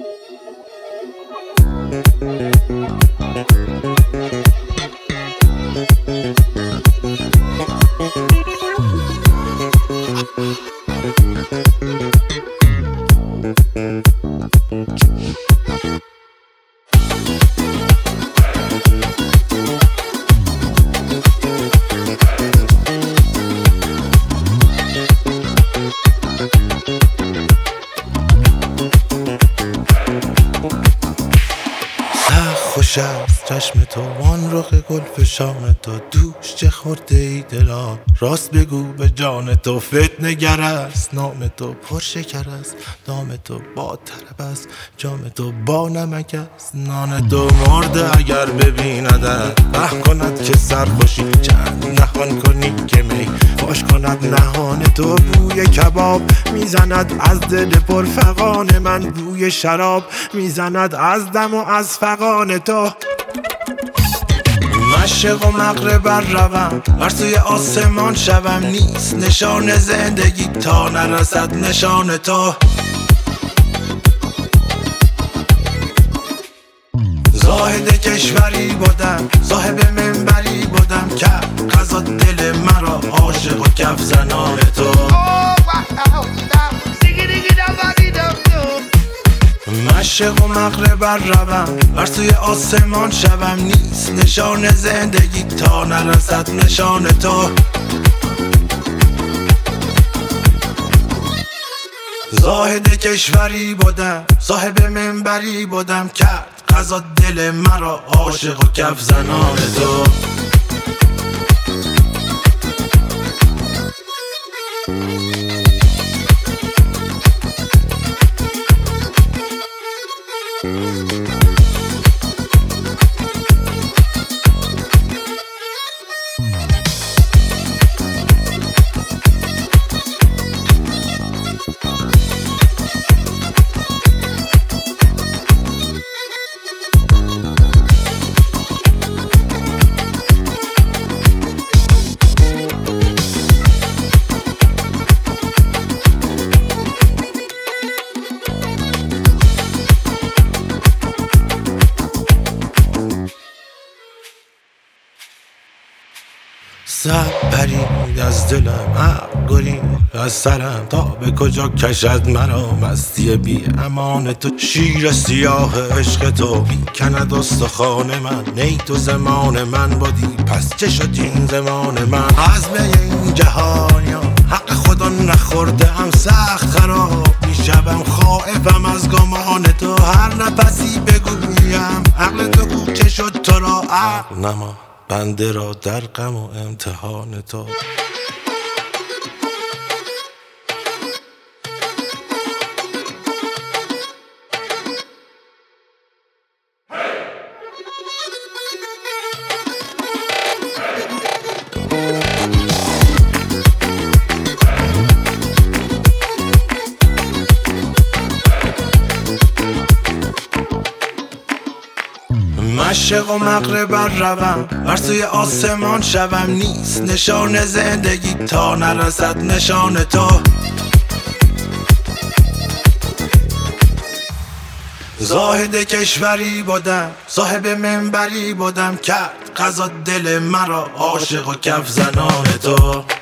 خوش است چشم تو وان رخ گل فشان تو، دوش چه خورده ای دلان راست بگو به جان تو. فتنه گر است نام تو، پرشکر است دام تو، با طرب است جام تو، با نمک است نان تو. مرده اگر ببیندت به کند که سرخوشی، چند نهان کنی که می فاش کند نهان تو. بوی کباب میزند از دل پرفغان من، بوی شراب میزند از دم و از فغان تو. مشرق و مغرب بر روم، بر سوی آسمان شوم، نیست نشان زندگی تا نرسد نشان تو. زاهد کشوری بودم، صاحب منبری بودم، کرد قضا دل مرا عاشق و کف زنان تو. مشرق و مغرب بر روم، بر سوی آسمان شوم، نیست نشان زندگی تا نرسد نشان تو. زاهد کشوری بودم، صاحب منبری بودم، کرد قضا دل مرا عاشق و کف زنان تو. سب پرید از دلم، عقل گرید از سرم، تا به کجا کشد مرا مستی بی امان تو. شیر سیاه عشق تو میکند استخوان من، نی تو زمان من بودی پس چه شد این زمان من. عزم این جهانیان حق خدا نخورده ام، سخت خراب میشوم خائفم از گمان تو. هر نفسی بگویم عقل تو گو چه شد تو را، عقل نما بنده را در غم و امتحان تو. مشرق و مغرب بر روم، بر سوی آسمان شوم، نیست نشان زندگی تا نرسد نشان تو. زاهد کشوری بودم، صاحب منبری بودم، کرد قضا دل مرا عاشق و کف زنان تو.